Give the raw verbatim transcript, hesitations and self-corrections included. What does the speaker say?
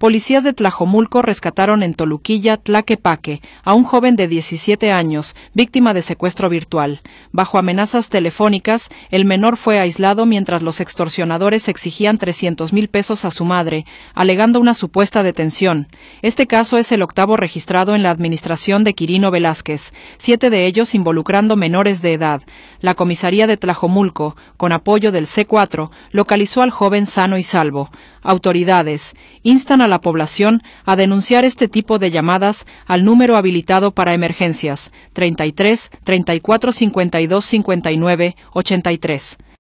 Policías de Tlajomulco rescataron en Toluquilla, Tlaquepaque, a un joven de diecisiete años, víctima de secuestro virtual. Bajo amenazas telefónicas, el menor fue aislado mientras los extorsionadores exigían trescientos mil pesos a su madre, alegando una supuesta detención. Este caso es el octavo registrado en la administración de Quirino Velázquez, siete de ellos involucrando menores de edad. La comisaría de Tlajomulco, con apoyo del C cuatro, localizó al joven sano y salvo. Autoridades instan a la población a denunciar este tipo de llamadas al número habilitado para emergencias treinta y tres, treinta y cuatro, cincuenta y dos, cincuenta y nueve, ochenta y tres.